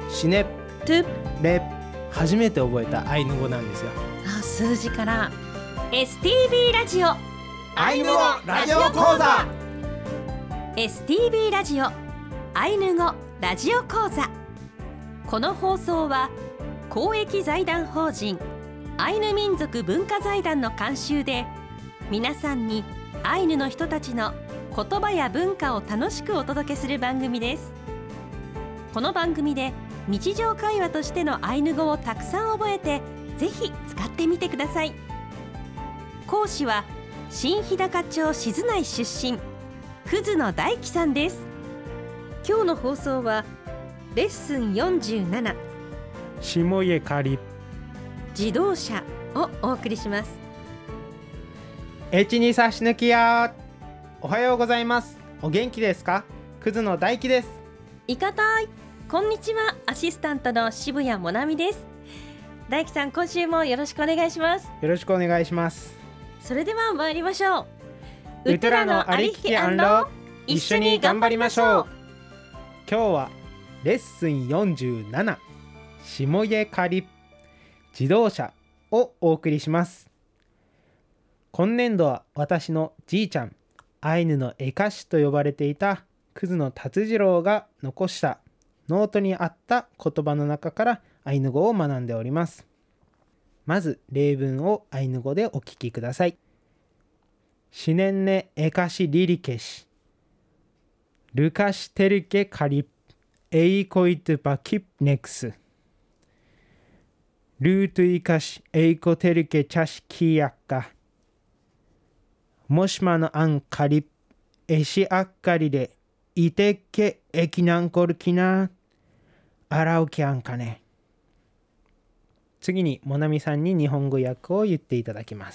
シネトゥレ初めて覚えたアイヌ語なんですよ。 数字から STB ラジオアイヌ語ラジオ講座。 STB ラジオアイヌ語ラジオ講座。この放送は公益財団法人アイヌ民族文化財団の監修で、皆さんにアイヌの人たちの言葉や文化を楽しくお届けする番組です。この番組で日常会話としてのアイヌ語をたくさん覚えて、ぜひ使ってみてください。講師は新日高町静内出身葛野大樹さんです。今日の放送はレッスン47、 下家仮自動車をお送りします。 H2差し抜きや。おはようございます。お元気ですか？葛野大樹です。 いかたい、こんにちは。アシスタントの渋谷もなみです。大樹さん、今週もよろしくお願いします。 よろしくお願いします。 それでは参りましょう。 ウトラのありきき一緒に頑張りましょう。今日はレッスン47、下家仮自動車をお送りします。今年度は私のじいちゃん、アイヌの絵歌師と呼ばれていた葛野達次郎が残したノートにあった言葉の中からアイヌ語を学んでおります。まず例文をアイヌ語でお聞きください。シネンネエカシリリケシルカシテルケカリエイコイトゥパキプネクスルートイカシエイコテルケチャシキヤッカもしまのアンカリエシアッカリでイテッケエキナンコルキナアラウキアンカネ。次にもなみさんに日本語訳を言っていただきます。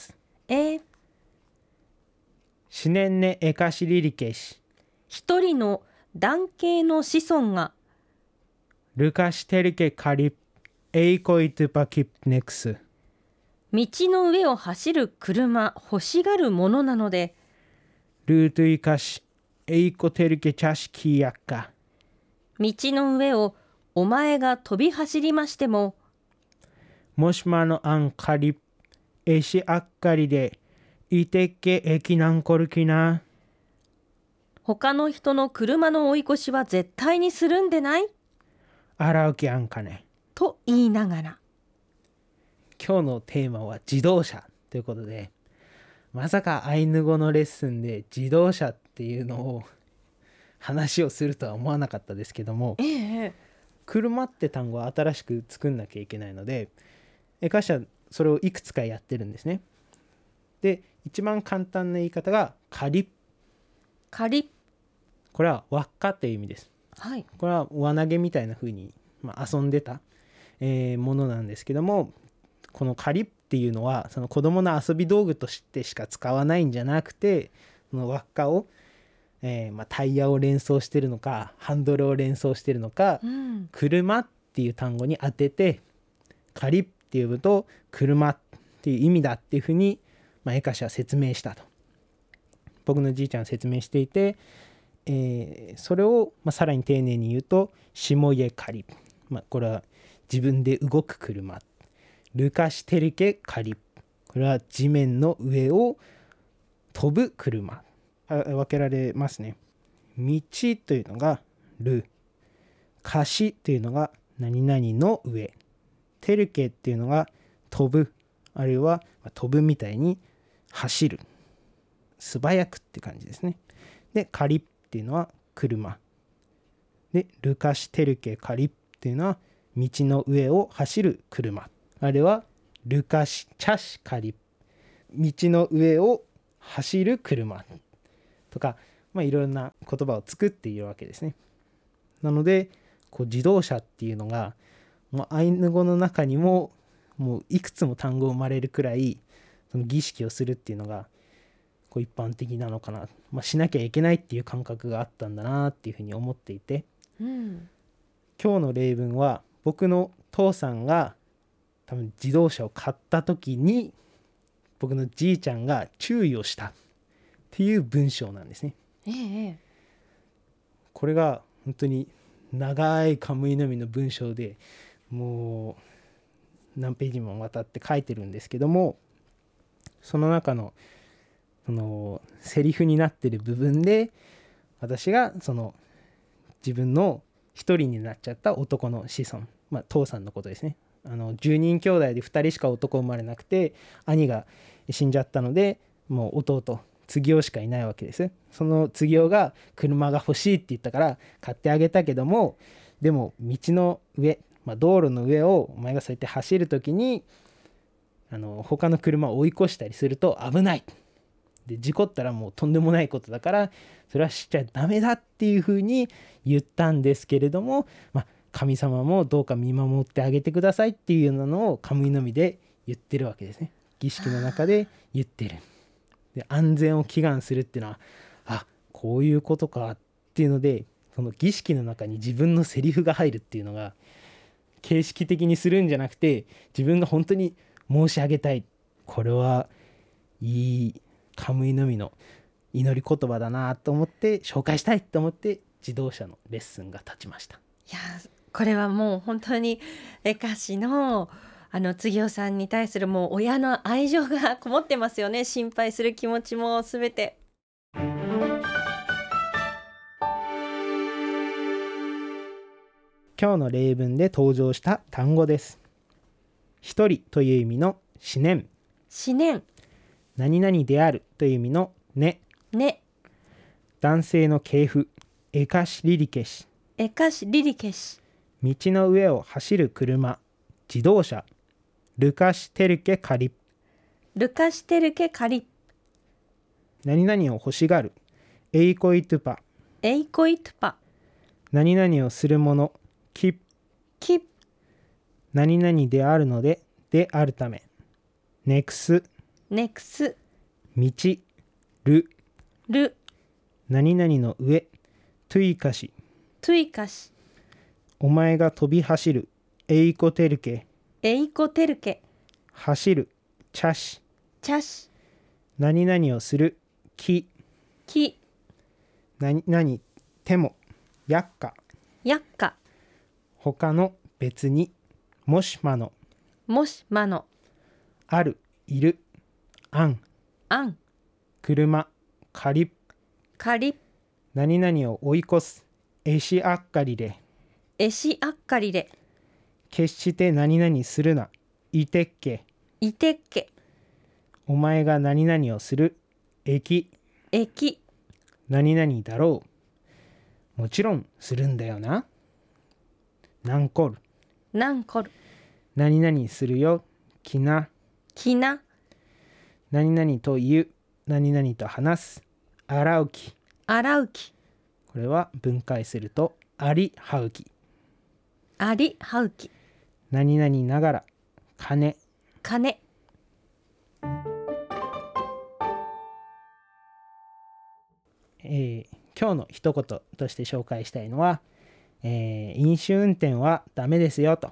シネンネエカシリリケシ一人の男系の子孫がルカシテルケカリエイコイトゥパキプネクス道の上を走る車欲しがるものなので、 ルートイカシエイコテルケチャシキヤッカ道の上をお前が飛び走りましても、 もしまのアンカリエシアッカリでイテッケエキナンコルキナ他の人の車の追い越しは絶対にするんでないアラウキアンカネと言いながら、 今日のテーマは自動車ということで、まさかアイヌ語のレッスンで自動車っていうのを話をするとは思わなかったですけども、車って単語は新しく作んなきゃいけないので、絵歌詞はそれをいくつかやってるんですね。で、一番簡単な言い方が仮。 仮、 これは輪っかっていう意味です。 はい、 これは輪投げみたいな風に、遊んでた、ものなんですけども、この仮っていうのはその子供の遊び道具としてしか使わないんじゃなくて、その輪っかを、タイヤを連想してるのかハンドルを連想してるのか、車っていう単語に当てて仮って呼ぶと車っていう意味だっていうふうに、絵歌詞は説明したと。僕のじいちゃんは説明していて、それを、さらに丁寧に言うと下家仮、これは自分で動く車。ルカシテルケカリ、これは地面の上を飛ぶ車。分けられますね。道というのがル、カシというのが何々の上、テルケっていうのが飛ぶ、あるいは飛ぶみたいに走る、素早くって感じですね。でカリっていうのは車で、ルカシテルケカリっていうのは道の上を走る車、あれはルカシチャシカリ、道の上を走る車とか、いろんな言葉を作っているわけですね。なので自動車っていうのがアイヌ語の中にももういくつも単語生まれるくらい、その儀式をするっていうのが一般的なのかな、しなきゃいけないっていう感覚があったんだなっていうふうに思っていて、今日の例文は僕の父さんが多分自動車を買った時に僕のじいちゃんが注意をしたっていう文章なんですね。これが本当に長いカムイの実の文章でもう何ページもわたって書いてるんですけども、その中のそのセリフになってる部分で、私がその自分の一人になっちゃった男の子孫、父さんのことですね。10人兄弟で2人しか男生まれなくて、兄が死んじゃったので、もう弟次男しかいないわけです。その次男が車が欲しいって言ったから買ってあげたけども、でも道の上、道路の上をお前がそうやって走るときに他の車を追い越したりすると危ないで、事故ったらもうとんでもないことだからそれはしちゃダメだっていうふうに言ったんですけれども、神様もどうか見守ってあげてくださいっていうのをカムイの実で言ってるわけですね。儀式の中で言ってる。で、安全を祈願するっていうのはこういうことかっていうので、その儀式の中に自分のセリフが入るっていうのが形式的にするんじゃなくて、自分が本当に申し上げたい、これはいいカムイの実の祈り言葉だなと思って紹介したいと思って自動車のレッスンが立ちました。 いや、これはもう本当に歌詞の次男さんに対するもう親の愛情がこもってますよね。心配する気持ちもすべて。 今日の例文で登場した単語です。一人という意味の思念、 思念、 何々であるという意味のね、男性の系譜、エカシリリケシ、 エカシリリケシ、 道の上を走る車、自動車、ルカシテルケカリ、 ルカシテルケカリ、 何々を欲しがる、エイコイトゥパ、 エイコイトゥパ、 何々をするもの、キ、何々であるので、であるため、ネクス、 ネクス、 道、ル、何々の上、トゥイカシ、 トゥイカシ、 お前が飛び走る、エイコテルケ、 エイコテルケ、 走る、チャシ、 チャシ、 何々をする、キ、何々、ても、やっか、 やっか、 他の、別に、もしまの、 もしまの、 ある、いる、あん、車、カリ、 カリ、 何々を追い越す、えしあっかりで、 えしあっかりで、 決して何々するな、いてっけ、 いてっけ、 お前が何々をする、えき、何々だろう、もちろんするんだよな、なんこる、 何何々するよ、きな、何々と言う、何々と話す、洗うき、これは分解するとありはうき、何々ながら、金、今日の一言として紹介したいのは、飲酒運転はダメですよと、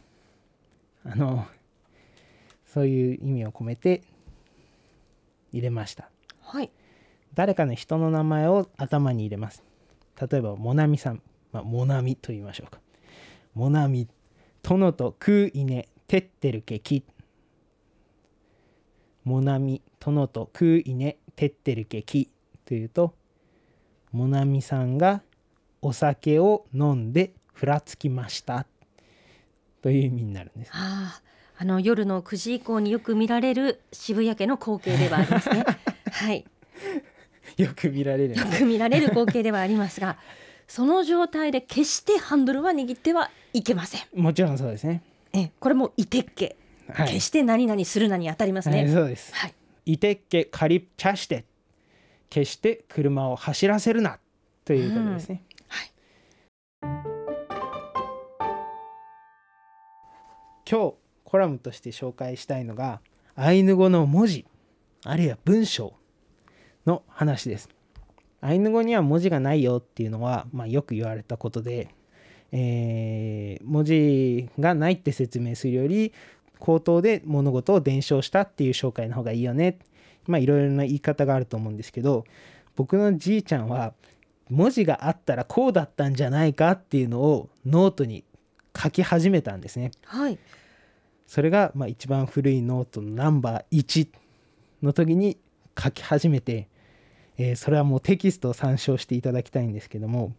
そういう意味を込めて入れました。誰かの人の名前を頭に入れます。例えばモナミさん、モナミと言いましょうか。モナミ、殿と食ういね、てってるけき。モナミ、殿と食ういね、てってるけきというと、モナミさんがお酒を飲んでふらつきましたという意味になるんです。 夜の9時以降によく見られる渋谷家の光景ではありますね。 よく見られる光景ではありますが、その状態で決してハンドルは握ってはいけません。 もちろんそうですね。 これもいてっけ、決して何々するなに当たりますね。 そうです。いてっけかりちゃして、決して車を走らせるなということですね。今日コラムとして紹介したいのがアイヌ語の文字あるいは文章の話です。アイヌ語には文字がないよっていうのは、よく言われたことで、文字がないって説明するより口頭で物事を伝承したっていう紹介の方がいいよね。いろいろな言い方があると思うんですけど、僕のじいちゃんは文字があったらこうだったんじゃないかっていうのをノートに書き始めたんですね。 はい。 それが一番古いノートのナンバー1の時に書き始めて、それはもうテキストを参照していただきたいんですけども、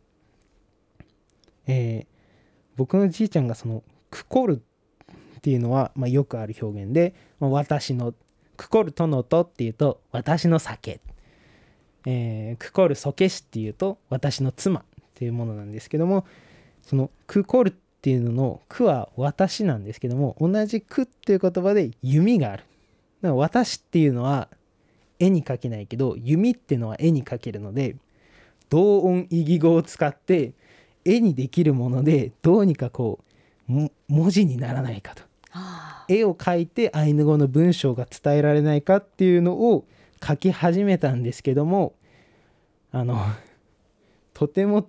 僕のじいちゃんがそのクコルっていうのはよくある表現で、私のクコルとのとっていうと私の酒、クコルソケシっていうと私の妻っていうものなんですけども、そのクコルっていうののクは私なんですけども、同じクっていう言葉で弓がある。だから私っていうのは絵に描けないけど、弓っていうのは絵に描けるので、同音異義語を使って絵にできるものでどうにかこう文字にならないかと、絵を描いてアイヌ語の文章が伝えられないかっていうのを書き始めたんですけども、とても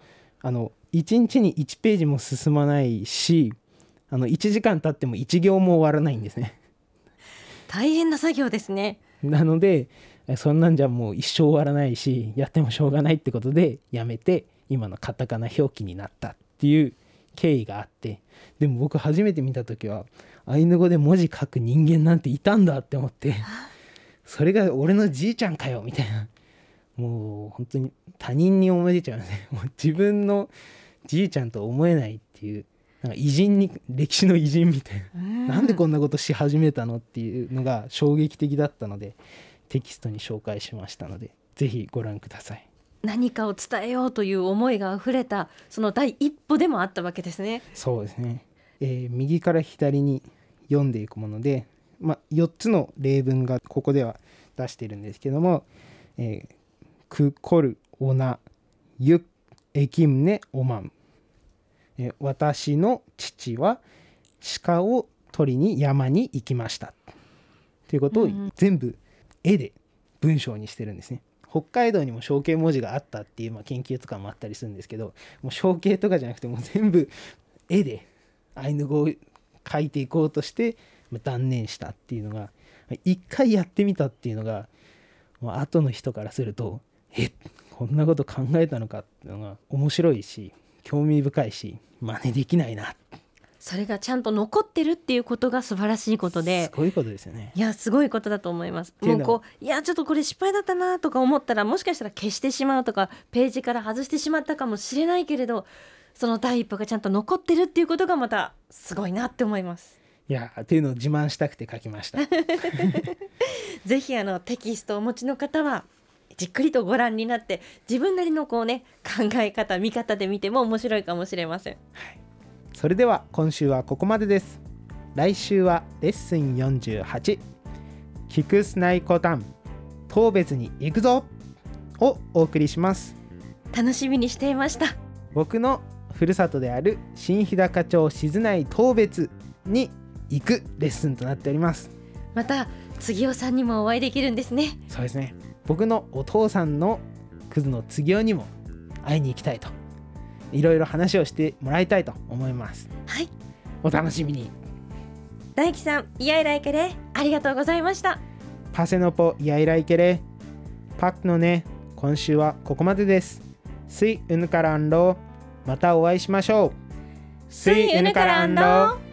1日に1ページも進まないし、1時間経っても1行も終わらないんですね。 大変な作業ですね。 なのでそんなんじゃもう一生終わらないし、やってもしょうがないってことでやめて今のカタカナ表記になったっていう経緯があって、でも僕初めて見た時はアイヌ語で文字書く人間なんていたんだって思って、それが俺のじいちゃんかよみたいな、もう本当に他人に思えちゃうね。もう自分のじいちゃんと思えないっていう、なんか偉人に、歴史の偉人みたいな、なんでこんなことし始めたのっていうのが衝撃的だったのでテキストに紹介しましたので、ぜひご覧ください。 何かを伝えようという思いがあふれたその第一歩でもあったわけですね。 そうですね、右から左に読んでいくもので、4つの例文がここでは出しているんですけども、クコルオナユエキムネオマン、私の父は鹿を取りに山に行きましたということを全部絵で文章にしてるんですね。北海道にも象形文字があったっていう研究とかもあったりするんですけど、もう象形とかじゃなくてもう全部絵でアイヌ語を書いていこうとして断念したっていうのが、一回やってみたっていうのがもう後の人からするとこんなこと考えたのかっていうのが面白いし興味深いし、真似できないな。 それがちゃんと残ってるっていうことが素晴らしいことで、 すごいことですよね。 いやすごいことだと思います。もうこう、いやちょっとこれ失敗だったなとか思ったら、もしかしたら消してしまうとかページから外してしまったかもしれないけれど、その第一歩がちゃんと残ってるっていうことがまたすごいなって思います。 いやっていうのを自慢したくて書きましたぜひテキストをお持ちの方はじっくりとご覧になって、自分なりの考え方見方で見ても面白いかもしれません。 それでは今週はここまでです。来週はレッスン48キクスナイコタン当別に行くぞをお送りします。 楽しみにしていました。 僕のふるさとである新日高町静内当別に行くレッスンとなっております。 また次男さんにもお会いできるんですね。 そうですね、僕のお父さんのクズの次男にも会いに行きたいと、いろいろ話をしてもらいたいと思います。 はい、 お楽しみに。 大輝さん、イヤイライケレありがとうございました。 パセノポイヤイライケレパックのね、今週はここまでです。スイウヌカランロー、またお会いしましょう。 スイウヌカランロー。